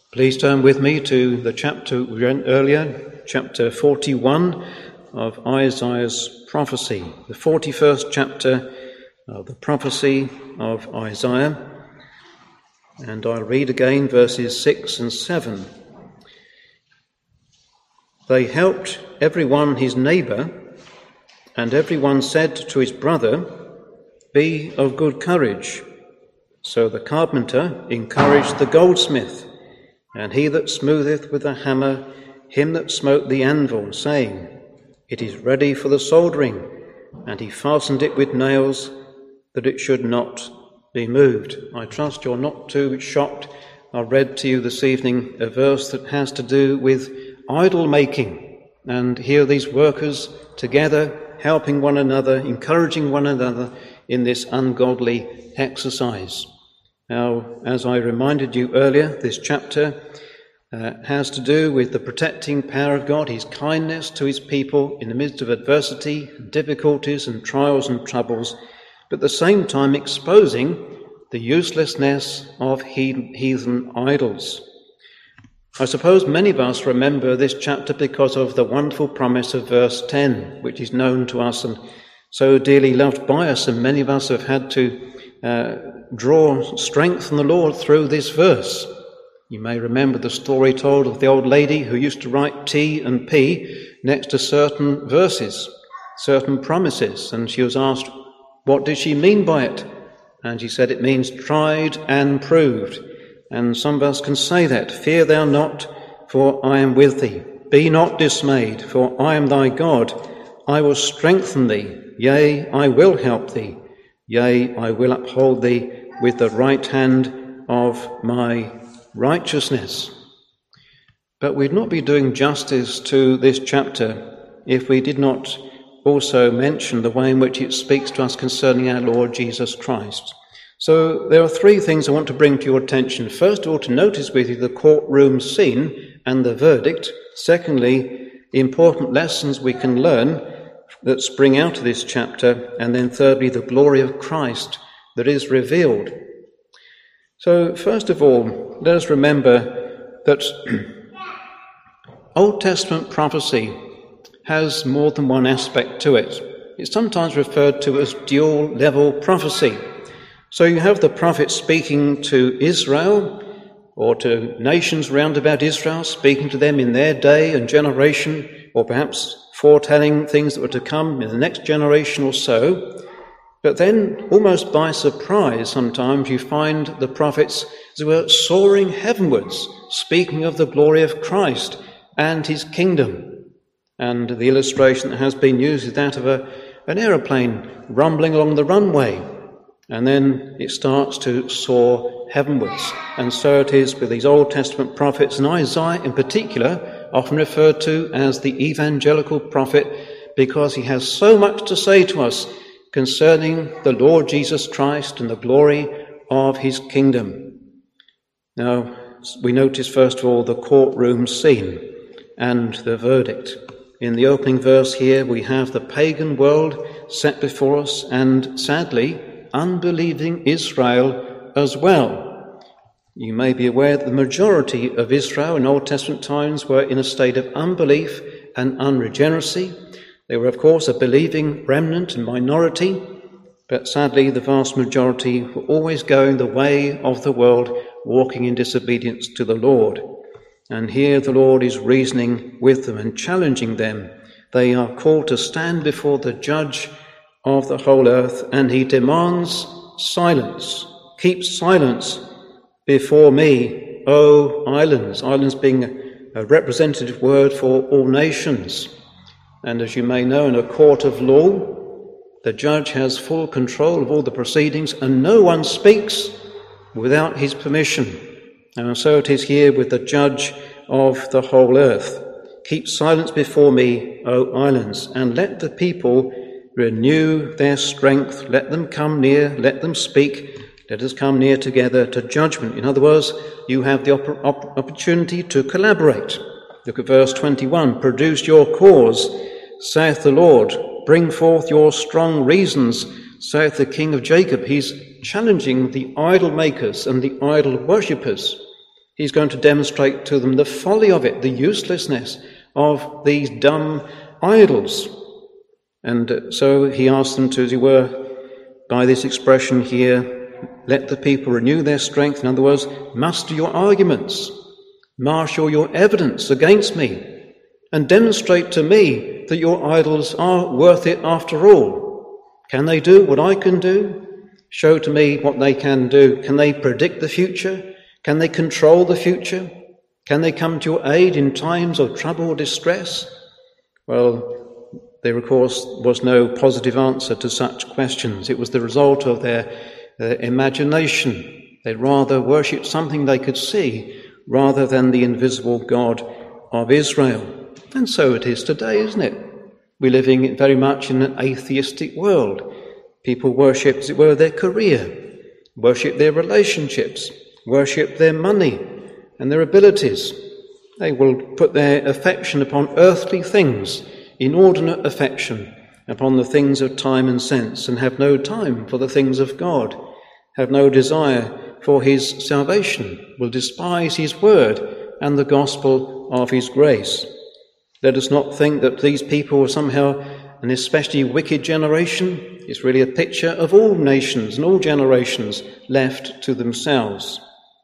Please turn with me to the chapter we read earlier, chapter 41 of Isaiah's prophecy, the 41st chapter of the prophecy of Isaiah. And I'll read again verses 6 and 7. They helped everyone his neighbour, and everyone said to his brother, "Be of good courage." So the carpenter encouraged the goldsmith, and he that smootheth with the hammer, him that smote the anvil, saying, "It is ready for the soldering." And he fastened it with nails, that it should not be moved. I trust you're not too shocked. I read to you this evening a verse that has to do with idol making. And here these workers together, helping one another, encouraging one another in this ungodly exercise. Now, as I reminded you earlier, this chapter has to do with the protecting power of God, his kindness to his people in the midst of adversity, difficulties and trials and troubles, but at the same time exposing the uselessness of heathen idols. I suppose many of us remember this chapter because of the wonderful promise of verse 10, which is known to us and so dearly loved by us, and many of us have had to draw strength from the Lord through this verse. You may remember the story told of the old lady who used to write T and P next to certain verses, certain promises, and she was asked, what did she mean by it? And she said it means tried and proved. And some of us can say that. Fear thou not, for I am with thee. Be not dismayed, for I am thy God. I will strengthen thee. Yea, I will help thee. Yea, I will uphold thee with the right hand of my righteousness. But we'd not be doing justice to this chapter if we did not also mention the way in which it speaks to us concerning our Lord Jesus Christ. So there are three things I want to bring to your attention. First of all, to notice with you the courtroom scene and the verdict. Secondly, important lessons we can learn that spring out of this chapter. And then thirdly, the glory of Christ that is revealed. So first of all, let us remember that Old Testament prophecy has more than one aspect to it. It's sometimes referred to as dual-level prophecy. So you have the prophet speaking to Israel or to nations round about Israel, speaking to them in their day and generation, or perhaps foretelling things that were to come in the next generation or so. But then, almost by surprise, sometimes you find the prophets, as it were, soaring heavenwards, speaking of the glory of Christ and his kingdom. And the illustration that has been used is that of an aeroplane rumbling along the runway. And then it starts to soar heavenwards. And so it is with these Old Testament prophets, and Isaiah in particular, often referred to as the evangelical prophet, because he has so much to say to us concerning the Lord Jesus Christ and the glory of his kingdom. Now, we notice first of all the courtroom scene and the verdict. In the opening verse here, we have the pagan world set before us, and sadly, unbelieving Israel as well. You may be aware that the majority of Israel in Old Testament times were in a state of unbelief and unregeneracy. They were, of course, a believing remnant and minority, but sadly the vast majority were always going the way of the world, walking in disobedience to the Lord. And here the Lord is reasoning with them and challenging them. They are called to stand before the judge of the whole earth, and he demands silence. Keep silence before me, O islands. Islands being a representative word for all nations. And as you may know, in a court of law, the judge has full control of all the proceedings, and no one speaks without his permission. And so it is here with the judge of the whole earth. Keep silence before me, O islands, and let the people renew their strength. Let them come near, let them speak. Let us come near together to judgment. In other words, you have the opportunity to collaborate. Look at verse 21. Produce your cause, saith the Lord. Bring forth your strong reasons, saith the King of Jacob. He's challenging the idol makers and the idol worshippers. He's going to demonstrate to them the folly of it, the uselessness of these dumb idols. And so he asked them to, as it were, by this expression here, let the people renew their strength. In other words, muster your arguments, marshal your evidence against me, and demonstrate to me that your idols are worth it after all. Can they do what I can do? Show to me what they can do. Can they predict the future? Can they control the future? Can they come to your aid in times of trouble or distress? Well, there, of course, was no positive answer to such questions. It was the result of their imagination. They rather worshipped something they could see rather than the invisible God of Israel. And so it is today, isn't it? We're living very much in an atheistic world. People worship, as it were, their career, worship their relationships, worship their money and their abilities. They will put their affection upon earthly things, inordinate affection upon the things of time and sense, and have no time for the things of God, have no desire for his salvation, will despise his word and the gospel of his grace. Let us not think that these people are somehow an especially wicked generation. It's really a picture of all nations and all generations left to themselves.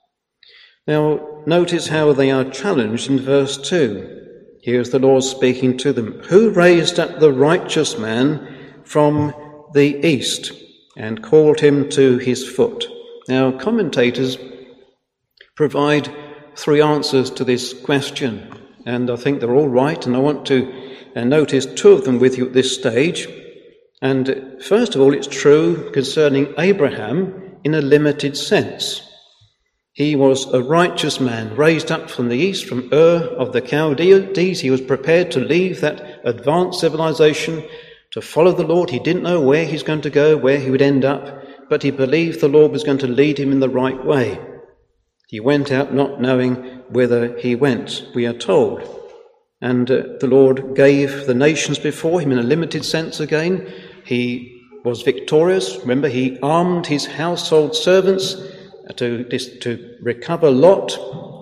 Now, notice how they are challenged in verse 2. Here's the Lord speaking to them. Who raised up the righteous man from the east and called him to his foot? Now, commentators provide three answers to this question, and I think they're all right, and I want to notice two of them with you at this stage. And first of all, it's true concerning Abraham in a limited sense. He was a righteous man, raised up from the east, from Ur of the Chaldees. He was prepared to leave that advanced civilization to follow the Lord. He didn't know where he's going to go, where he would end up, but he believed the Lord was going to lead him in the right way. He went out not knowing whither he went, we are told. And the Lord gave the nations before him in a limited sense again. He was victorious. Remember, he armed his household servants to recover Lot,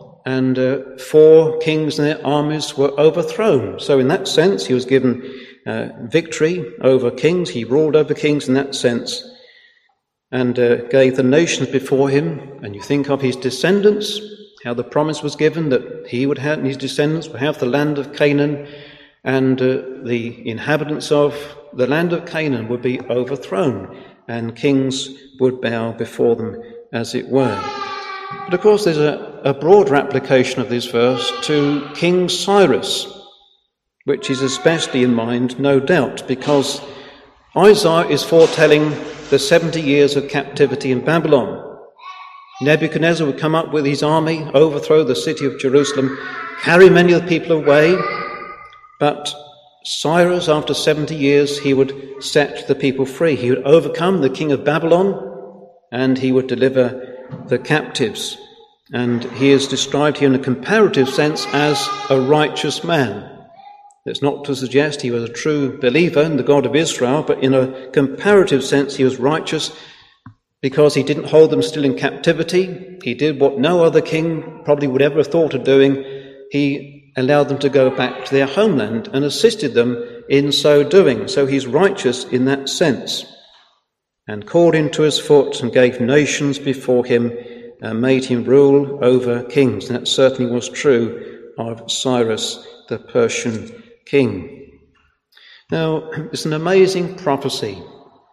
and 4 kings and their armies were overthrown. So in that sense, he was given victory over kings. He ruled over kings in that sense, and gave the nations before him. And you think of his descendants, how the promise was given that he would have, and his descendants would have the land of Canaan, and the inhabitants of the land of Canaan would be overthrown, and kings would bow before them, as it were. But of course there's a broader application of this verse to King Cyrus, which is especially in mind, no doubt, because Isaiah is foretelling the 70 years of captivity in Babylon. Nebuchadnezzar would come up with his army, overthrow the city of Jerusalem, carry many of the people away, but Cyrus, after 70 years, he would set the people free. He would overcome the king of Babylon, and he would deliver the captives. And he is described here in a comparative sense as a righteous man. It's not to suggest he was a true believer in the God of Israel, but in a comparative sense he was righteous because he didn't hold them still in captivity. He did what no other king probably would ever have thought of doing. He allowed them to go back to their homeland and assisted them in so doing. So he's righteous in that sense. And called him to his foot and gave nations before him and made him rule over kings. And that certainly was true of Cyrus, the Persian king. Now, it's an amazing prophecy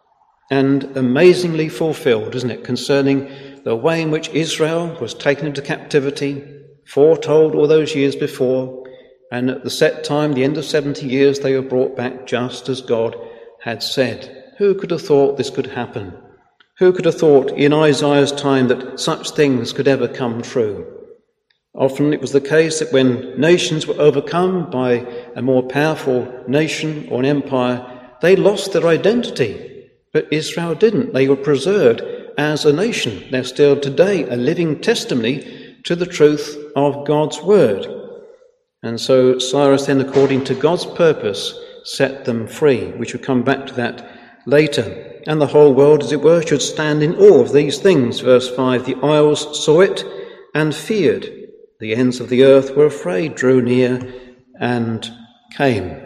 and amazingly fulfilled, isn't it, concerning the way in which Israel was taken into captivity, foretold all those years before, and at the set time, the end of 70 years, they were brought back just as God had said. Who could have thought this could happen? Who could have thought in Isaiah's time that such things could ever come true? Often it was the case that when nations were overcome by a more powerful nation or an empire, they lost their identity. But Israel didn't. They were preserved as a nation. They're still today a living testimony to the truth of God's word. And so Cyrus then, according to God's purpose, set them free. We should come back to that later. And the whole world, as it were, should stand in awe of these things. Verse 5, the isles saw it and feared. The ends of the earth were afraid, drew near, and came.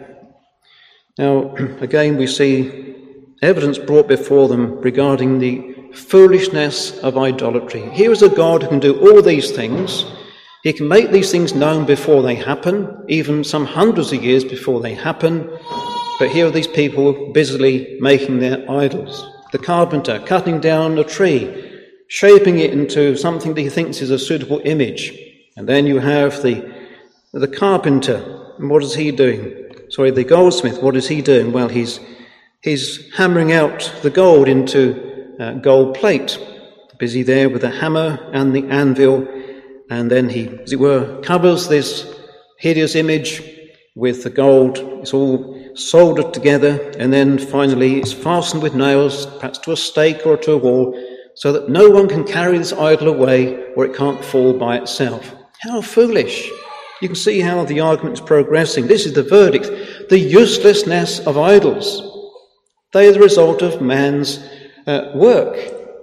Now, again, we see evidence brought before them regarding the foolishness of idolatry. Here is a God who can do all these things. He can make these things known before they happen, even some hundreds of years before they happen. But here are these people busily making their idols. The carpenter cutting down a tree, shaping it into something that he thinks is a suitable image. And then you have the carpenter. And what is he doing? The goldsmith, what is he doing? Well, he's hammering out the gold into gold plate. Busy there with the hammer and the anvil. And then he, as it were, covers this hideous image with the gold. It's all soldered together, and then finally it's fastened with nails, perhaps to a stake or to a wall, so that no one can carry this idol away, or it can't fall by itself. How foolish! You can see how the argument is progressing. This is the verdict. The uselessness of idols. They are the result of man's work,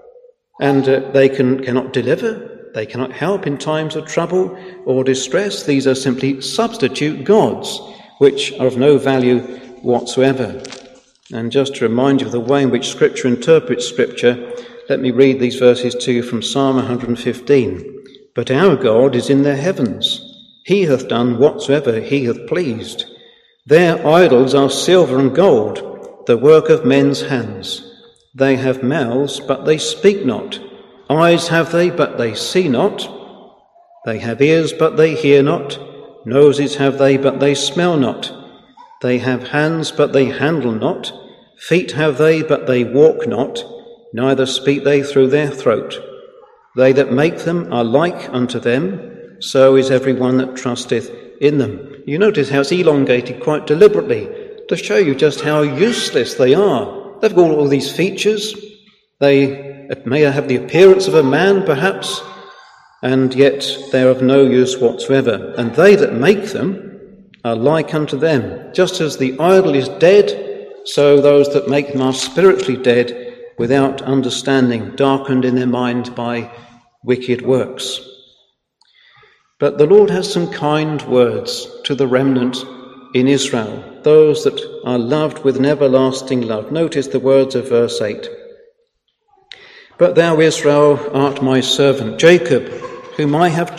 and they cannot deliver. They cannot help in times of trouble or distress. These are simply substitute gods, which are of no value whatsoever. And just to remind you of the way in which Scripture interprets Scripture, let me read these verses to you from Psalm 115. But our God is in the heavens. He hath done whatsoever he hath pleased. Their idols are silver and gold, the work of men's hands. They have mouths, but they speak not. Eyes have they, but they see not. They have ears, but they hear not. Noses have they, but they smell not. They have hands, but they handle not. Feet have they, but they walk not. Neither speak they through their throat. They that make them are like unto them. So is every one that trusteth in them. You notice how it's elongated quite deliberately to show you just how useless they are. They've got all these features. They may have the appearance of a man, perhaps, and yet they are of no use whatsoever. And they that make them are like unto them. Just as the idol is dead, so those that make them are spiritually dead, without understanding, darkened in their mind by wicked works. But the Lord has some kind words to the remnant in Israel, those that are loved with an everlasting love. Notice the words of verse 8. But thou, Israel, art my servant, Jacob, whom I have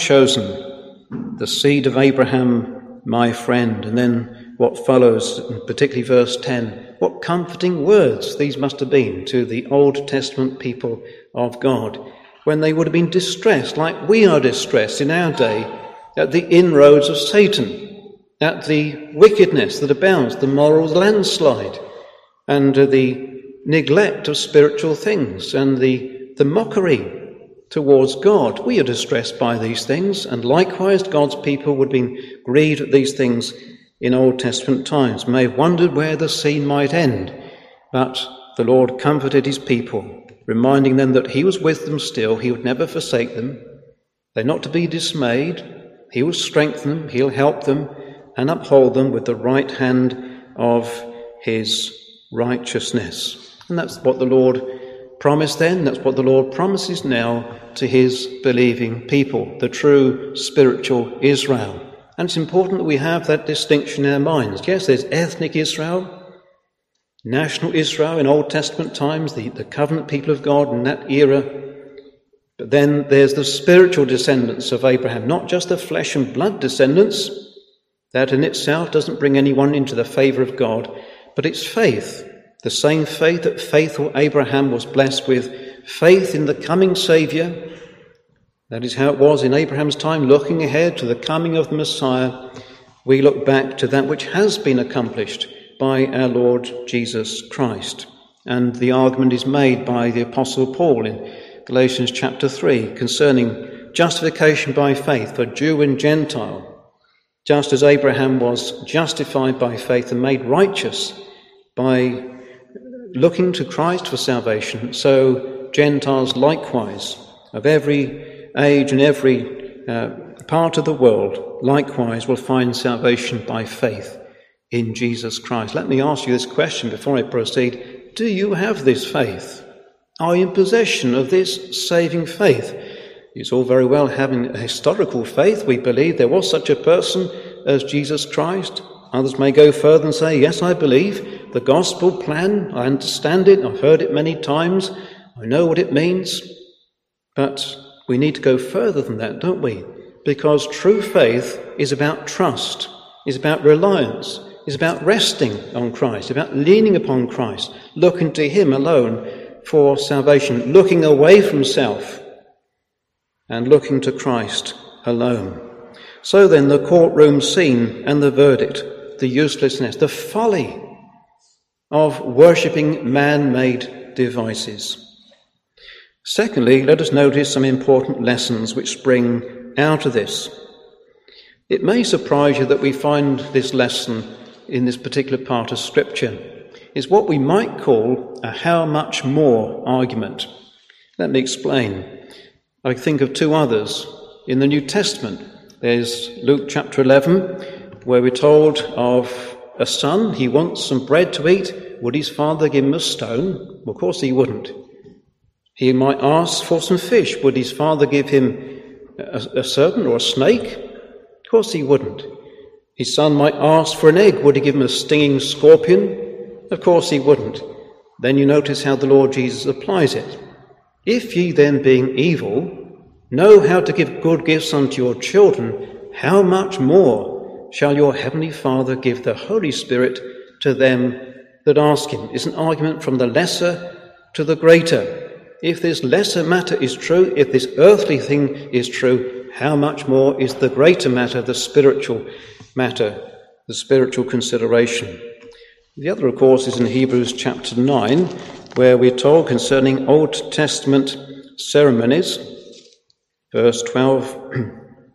chosen, the seed of Abraham, my friend. And then what follows, particularly verse 10, what comforting words these must have been to the Old Testament people of God, when they would have been distressed, like we are distressed in our day, at the inroads of Satan, at the wickedness that abounds, the moral landslide, and the neglect of spiritual things, and the mockery towards God. We are distressed by these things, and likewise God's people would have been grieved at these things in Old Testament times, may have wondered where the scene might end. But the Lord comforted his people, reminding them that he was with them still, he would never forsake them. They're not to be dismayed. He will strengthen them, he'll help them, and uphold them with the right hand of his righteousness. And that's what the Lord promised then, that's what the Lord promises now to his believing people, the true spiritual Israel. And it's important that we have that distinction in our minds. Yes, there's ethnic Israel, national Israel in Old Testament times, the covenant people of God in that era. But then there's the spiritual descendants of Abraham, not just the flesh and blood descendants. That in itself doesn't bring anyone into the favour of God, but it's faith, the same faith that faithful Abraham was blessed with, faith in the coming Saviour. That is how it was in Abraham's time, looking ahead to the coming of the Messiah. We look back to that which has been accomplished by our Lord Jesus Christ. And the argument is made by the Apostle Paul in Galatians chapter 3 concerning justification by faith for Jew and Gentile. Just as Abraham was justified by faith and made righteous by looking to Christ for salvation, so Gentiles likewise, of every age and every part of the world, likewise will find salvation by faith in Jesus Christ. Let me ask you this question before I proceed. Do you have this faith? Are you in possession of this saving faith? It's all very well having a historical faith. We believe there was such a person as Jesus Christ. Others may go further and say, yes, I believe the gospel plan. I understand it. I've heard it many times. I know what it means. But we need to go further than that, don't we? Because true faith is about trust, is about reliance, is about resting on Christ, about leaning upon Christ, looking to him alone for salvation, looking away from self and looking to Christ alone. So then, the courtroom scene and the verdict, the uselessness, the folly of worshipping man-made devices. Secondly, let us notice some important lessons which spring out of this. It may surprise you that we find this lesson in this particular part of Scripture. It's what we might call a how much more argument. Let me explain. I think of two others in the New Testament. There's Luke chapter 11, where we're told of a son. He wants some bread to eat. Would his father give him a stone? Well, of course he wouldn't. He might ask for some fish. Would his father give him a serpent or a snake? Of course he wouldn't. His son might ask for an egg. Would he give him a stinging scorpion? Of course he wouldn't. Then you notice how the Lord Jesus applies it. If ye then, being evil, know how to give good gifts unto your children, how much more shall your heavenly Father give the Holy Spirit to them that ask him? It's an argument from the lesser to the greater. If this lesser matter is true, if this earthly thing is true, how much more is the greater matter, the spiritual matter, the spiritual consideration? The other, of course, is in Hebrews chapter 9, where we're told concerning Old Testament ceremonies, verse 12,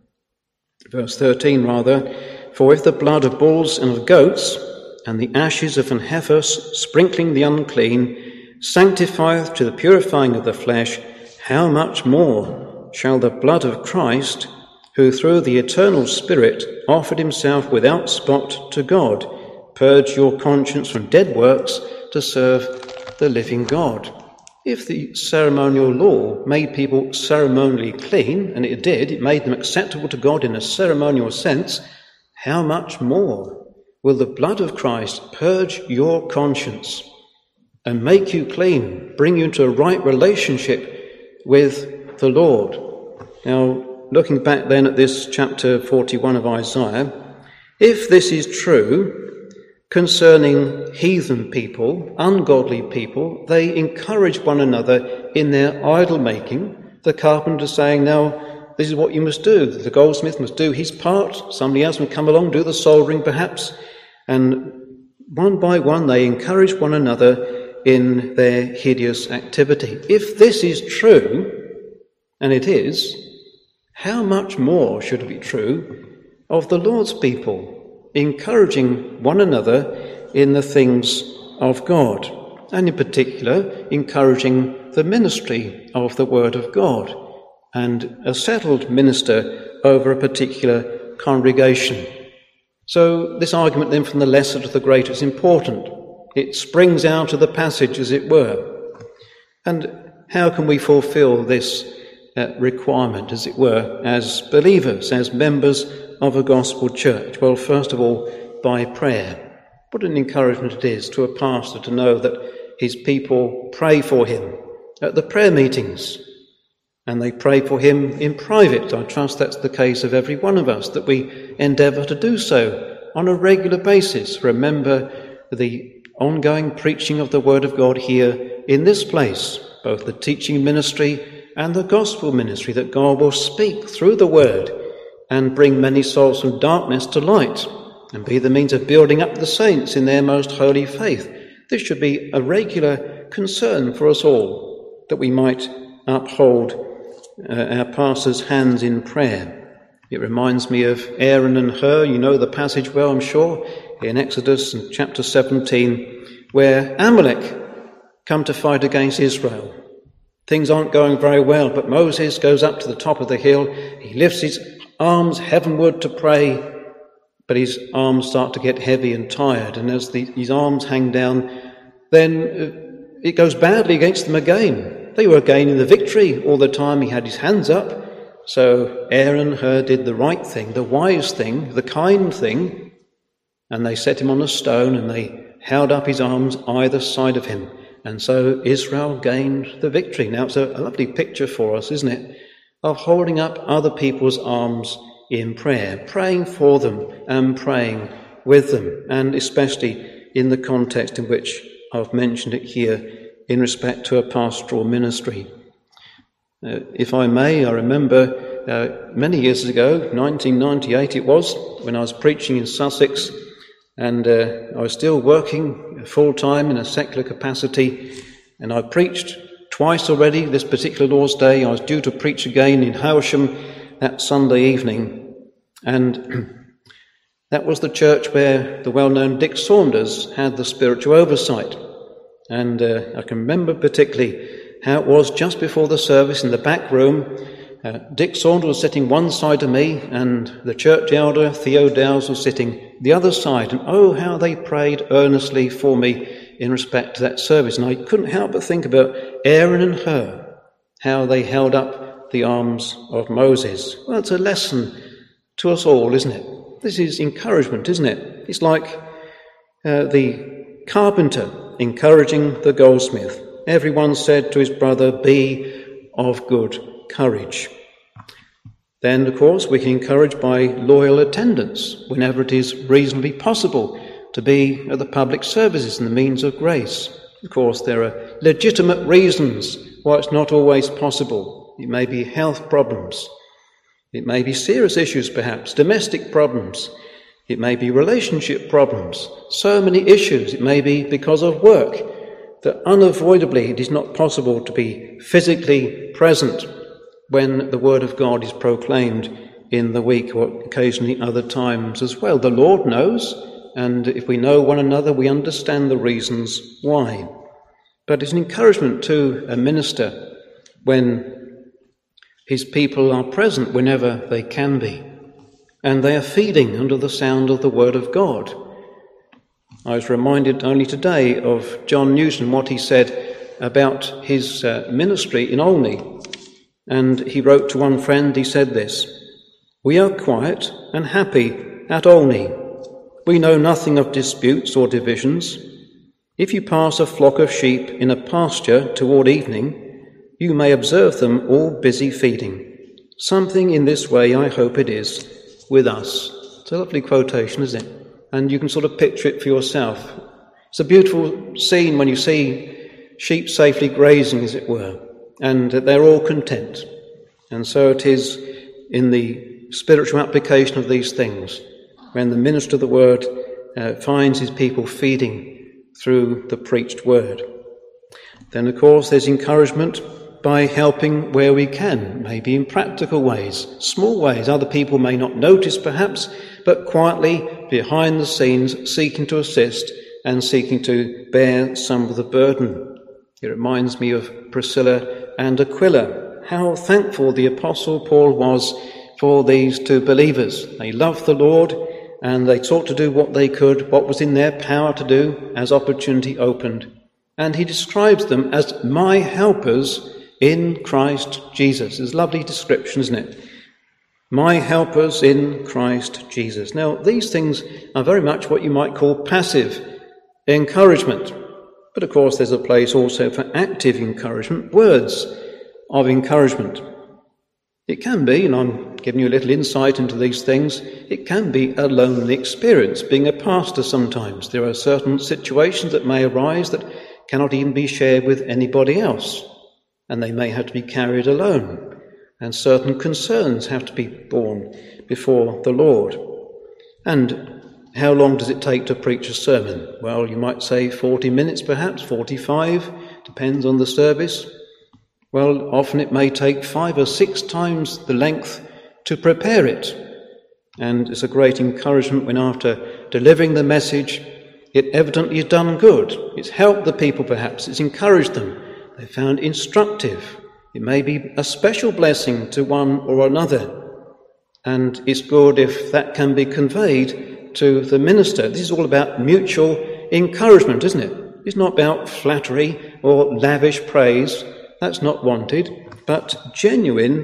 verse 13 rather, for if the blood of bulls and of goats and the ashes of an heifer sprinkling the unclean sanctifieth to the purifying of the flesh, how much more shall the blood of Christ, who through the eternal Spirit offered himself without spot to God, purge your conscience from dead works to serve the living God? If the ceremonial law made people ceremonially clean, and it did, it made them acceptable to God in a ceremonial sense, how much more will the blood of Christ purge your conscience and make you clean, bring you into a right relationship with the Lord? Now, looking back then at this chapter 41 of Isaiah, if this is true concerning heathen people, ungodly people, they encourage one another in their idol-making. The carpenter saying, now, this is what you must do. The goldsmith must do his part. Somebody else will come along, do the soldering perhaps. And one by one they encourage one another in their hideous activity. If this is true, and it is, how much more should it be true of the Lord's people, encouraging one another in the things of God, and in particular, encouraging the ministry of the Word of God, and a settled minister over a particular congregation. So this argument then from the lesser to the greater is important. It springs out of the passage, as it were. And how can we fulfill this requirement, as it were, as believers, as members of a gospel church? Well, first of all, by prayer. What an encouragement it is to a pastor to know that his people pray for him at the prayer meetings, and they pray for him in private. I trust that's the case of every one of us, that we endeavour to do so on a regular basis. Remember the ongoing preaching of the Word of God here in this place, both the teaching ministry and the gospel ministry, that God will speak through the Word and bring many souls from darkness to light, and be the means of building up the saints in their most holy faith. This should be a regular concern for us all, that we might uphold our pastor's hands in prayer. It reminds me of Aaron and Hur. You know the passage well, I'm sure, in Exodus chapter 17, where Amalek come to fight against Israel. Things aren't going very well, but Moses goes up to the top of the hill. He lifts his arms heavenward to pray, but his arms start to get heavy and tired. And as his arms hang down, then it goes badly against them again. They were gaining the victory all the time. He had his hands up. So Aaron and Hur did the right thing, the wise thing, the kind thing, and they set him on a stone and they held up his arms either side of him. And so Israel gained the victory. Now, it's a lovely picture for us, isn't it, of holding up other people's arms in prayer, praying for them and praying with them, and especially in the context in which I've mentioned it here in respect to a pastoral ministry. If I may, I remember many years ago, 1998 it was, when I was preaching in Sussex, and I was still working full-time in a secular capacity, and I preached twice already this particular Lord's Day. I was due to preach again in Howsham that Sunday evening, and that was the church where the well-known Dick Saunders had the spiritual oversight. And I can remember particularly how it was just before the service in the back room. Dick Saunders was sitting one side of me, and the church elder, Theo Dowes, was sitting the other side. And oh, how they prayed earnestly for me in respect to that service. And I couldn't help but think about Aaron and Hur, how they held up the arms of Moses. Well, it's a lesson to us all, isn't it? This is encouragement, isn't it? It's like the carpenter encouraging the goldsmith. Everyone said to his brother, "Be of good courage." Then, of course, we can encourage by loyal attendance whenever it is reasonably possible to be at the public services and the means of grace. Of course, there are legitimate reasons why it's not always possible. It may be health problems. It may be serious issues, perhaps, domestic problems. It may be relationship problems. So many issues. It may be because of work that unavoidably it is not possible to be physically present when the Word of God is proclaimed in the week, or occasionally other times as well. The Lord knows, and if we know one another, we understand the reasons why. But it's an encouragement to a minister when his people are present whenever they can be, and they are feeding under the sound of the Word of God. I was reminded only today of John Newton, what he said about his ministry in Olney. And he wrote to one friend, he said this: "We are quiet and happy at Olney. We know nothing of disputes or divisions. If you pass a flock of sheep in a pasture toward evening, you may observe them all busy feeding. Something in this way, I hope it is, with us." It's a lovely quotation, isn't it? And you can sort of picture it for yourself. It's a beautiful scene when you see sheep safely grazing, as it were, and they're all content. And so it is in the spiritual application of these things, when the minister of the word finds his people feeding through the preached word. Then, of course, there's encouragement by helping where we can, maybe in practical ways, small ways other people may not notice perhaps, but quietly behind the scenes seeking to assist and seeking to bear some of the burden. It reminds me of Priscilla and Aquila, how thankful the Apostle Paul was for these two believers. They loved the Lord and they sought to do what they could, what was in their power to do as opportunity opened. And he describes them as my helpers in Christ Jesus. It's a lovely description, isn't it? My helpers in Christ Jesus. Now, these things are very much what you might call passive encouragement. But of course, there's a place also for active encouragement, words of encouragement. It can be, and I'm giving you a little insight into these things, it can be a lonely experience, being a pastor sometimes. There are certain situations that may arise that cannot even be shared with anybody else, and they may have to be carried alone, and certain concerns have to be borne before the Lord. And how long does it take to preach a sermon? Well, you might say 40 minutes perhaps, 45, depends on the service. Well, often it may take 5 or 6 times the length to prepare it. And it's a great encouragement when after delivering the message, it evidently has done good. It's helped the people perhaps, it's encouraged them. They found instructive. It may be a special blessing to one or another. And it's good if that can be conveyed to the minister. This is all about mutual encouragement, isn't it? It's not about flattery or lavish praise. That's not wanted, but genuine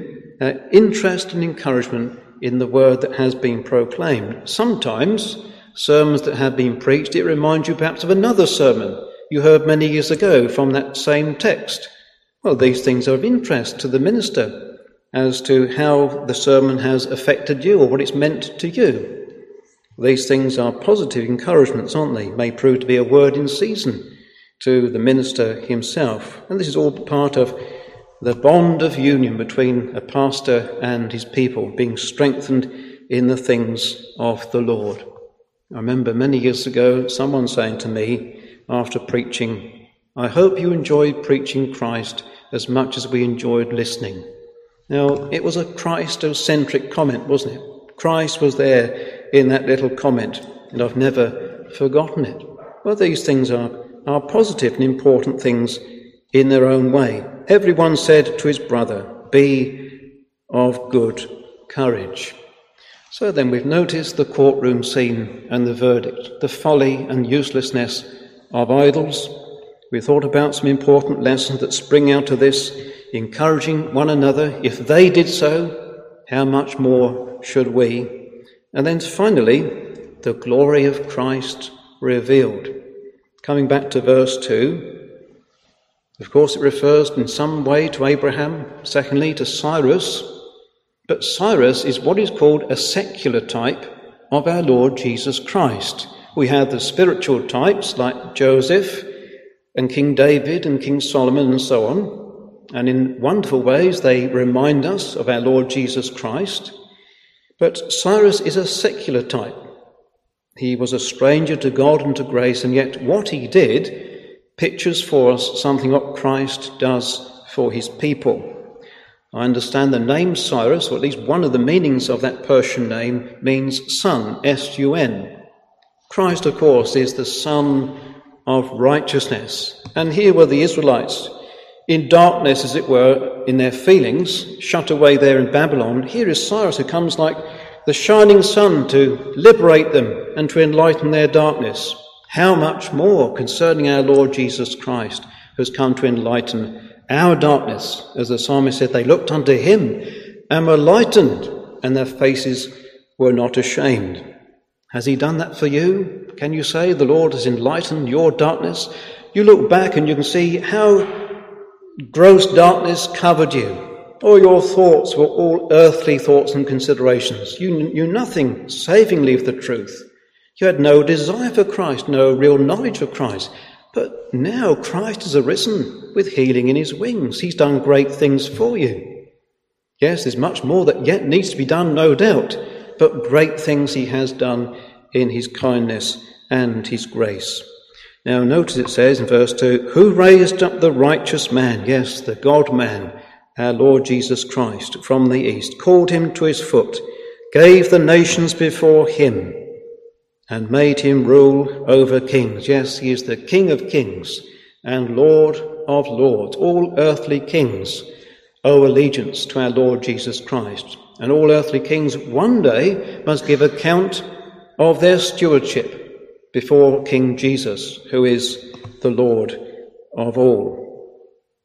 interest and encouragement in the word that has been proclaimed. Sometimes sermons that have been preached, it reminds you perhaps of another sermon you heard many years ago from that same text. Well, these things are of interest to the minister as to how the sermon has affected you or what it's meant to you. These things are positive encouragements, aren't they? May prove to be a word in season to the minister himself. And this is all part of the bond of union between a pastor and his people, being strengthened in the things of the Lord. I remember many years ago someone saying to me after preaching, "I hope you enjoyed preaching Christ as much as we enjoyed listening." Now, it was a Christocentric comment, wasn't it? Christ was there in that little comment, and I've never forgotten it. Well, these things are positive and important things in their own way. Everyone said to his brother, "Be of good courage." So then we've noticed the courtroom scene and the verdict, the folly and uselessness of idols. We thought about some important lessons that spring out of this, encouraging one another. If they did so, how much more should we? And then finally, the glory of Christ revealed. Coming back to verse 2, of course it refers in some way to Abraham, secondly to Cyrus, but Cyrus is what is called a secular type of our Lord Jesus Christ. We have the spiritual types like Joseph and King David and King Solomon and so on, and in wonderful ways they remind us of our Lord Jesus Christ. But Cyrus is a secular type. He was a stranger to God and to grace, and yet what he did pictures for us something what Christ does for his people. I understand the name Cyrus, or at least one of the meanings of that Persian name, means son, S-U-N. Christ, of course, is the Son of righteousness. And here were the Israelites, in darkness, as it were, in their feelings, shut away there in Babylon. Here is Cyrus, who comes like the shining sun to liberate them and to enlighten their darkness. How much more concerning our Lord Jesus Christ, who has come to enlighten our darkness. As the psalmist said, they looked unto him and were lightened, and their faces were not ashamed. Has he done that for you? Can you say the Lord has enlightened your darkness? You look back and you can see how gross darkness covered you. All your thoughts were all earthly thoughts and considerations. You knew nothing savingly of the truth. You had no desire for Christ, no real knowledge of Christ. But now Christ has arisen with healing in his wings. He's done great things for you. Yes, there's much more that yet needs to be done, no doubt, but great things he has done in his kindness and his grace. Now notice it says in verse 2, who raised up the righteous man, yes, the God-man, our Lord Jesus Christ, from the east, called him to his foot, gave the nations before him, and made him rule over kings. Yes, he is the King of kings and Lord of lords. All earthly kings owe allegiance to our Lord Jesus Christ. And all earthly kings one day must give account of their stewardship before King Jesus, who is the Lord of all.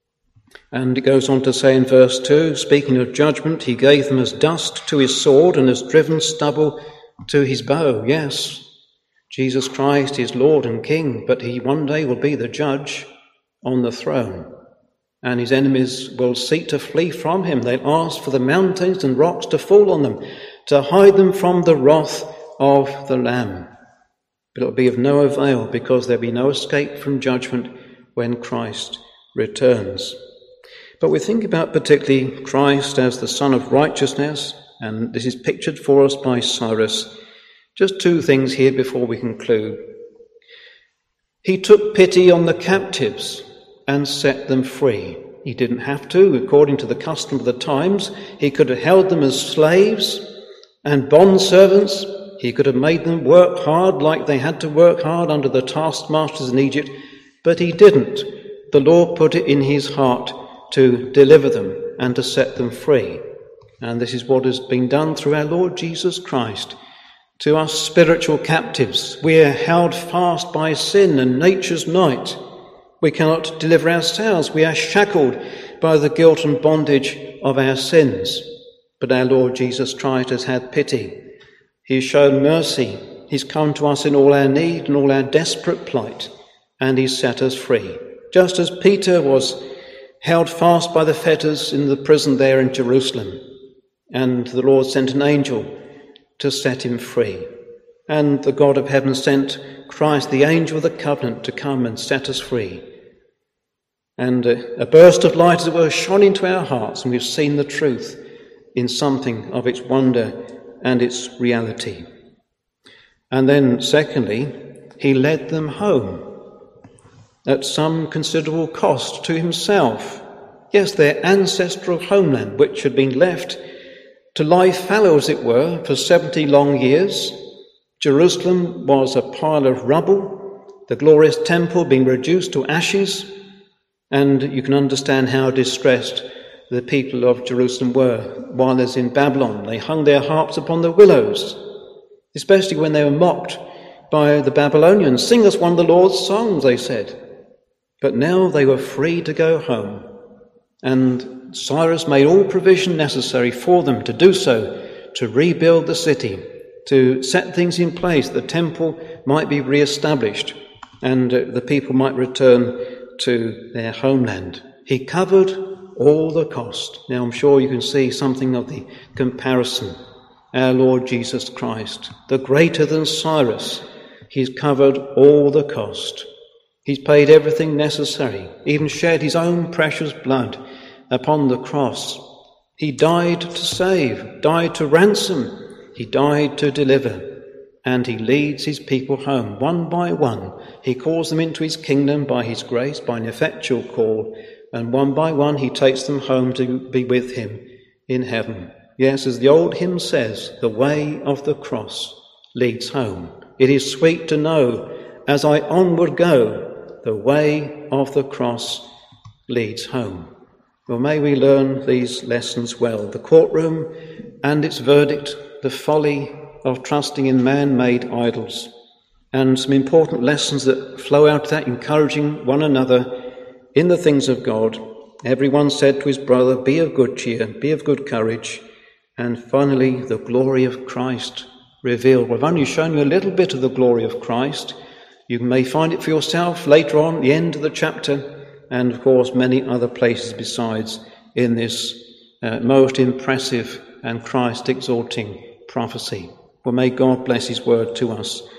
And it goes on to say in verse 2, speaking of judgment, he gave them as dust to his sword and as driven stubble to his bow. Yes, Jesus Christ is Lord and King, but he one day will be the judge on the throne. And his enemies will seek to flee from him. They'll ask for the mountains and rocks to fall on them, to hide them from the wrath of the Lamb. But it will be of no avail, because there'll be no escape from judgment when Christ returns. But we think about particularly Christ as the Son of righteousness, and this is pictured for us by Cyrus. Just two things here before we conclude. He took pity on the captives and set them free. He didn't have to, according to the custom of the times. He could have held them as slaves and bondservants. He could have made them work hard like they had to work hard under the taskmasters in Egypt, but he didn't. The Lord put it in his heart to deliver them and to set them free. And this is what has been done through our Lord Jesus Christ. To us spiritual captives, we are held fast by sin and nature's night. We cannot deliver ourselves. We are shackled by the guilt and bondage of our sins. But our Lord Jesus Christ has had pity. He's shown mercy. He's come to us in all our need and all our desperate plight, and he's set us free. Just as Peter was held fast by the fetters in the prison there in Jerusalem, and the Lord sent an angel to set him free. And the God of heaven sent Christ, the angel of the covenant, to come and set us free. And a burst of light, as it were, shone into our hearts, and we've seen the truth in something of its wonder and its reality. And then, secondly, he led them home at some considerable cost to himself. Yes, their ancestral homeland, which had been left to lie fallow, as it were, for 70 long years. Jerusalem was a pile of rubble, the glorious temple being reduced to ashes, and you can understand how distressed the people of Jerusalem were while as in Babylon. They hung their harps upon the willows, especially when they were mocked by the Babylonians. Sing us one of the Lord's songs, they said. But now they were free to go home, and Cyrus made all provision necessary for them to do so, to rebuild the city, to set things in place. The temple might be re-established, and the people might return to their homeland. He covered all the cost. Now I'm sure you can see something of the comparison. Our Lord Jesus Christ, the greater than Cyrus, he's covered all the cost. He's paid everything necessary, even shed his own precious blood upon the cross. He died to save, died to ransom, he died to deliver, and he leads his people home one by one. He calls them into his kingdom by his grace, by an effectual call, and one by one he takes them home to be with him in heaven. Yes, as the old hymn says, the way of the cross leads home. It is sweet to know, as I onward go, the way of the cross leads home. Well, may we learn these lessons well. The courtroom and its verdict, the folly of trusting in man-made idols, and some important lessons that flow out of that, encouraging one another in the things of God. Everyone said to his brother, be of good cheer, be of good courage. And finally, the glory of Christ revealed. We've only shown you a little bit of the glory of Christ. You may find it for yourself later on, at the end of the chapter, and of course many other places besides in this most impressive and Christ-exalting prophecy. Well, may God bless his word to us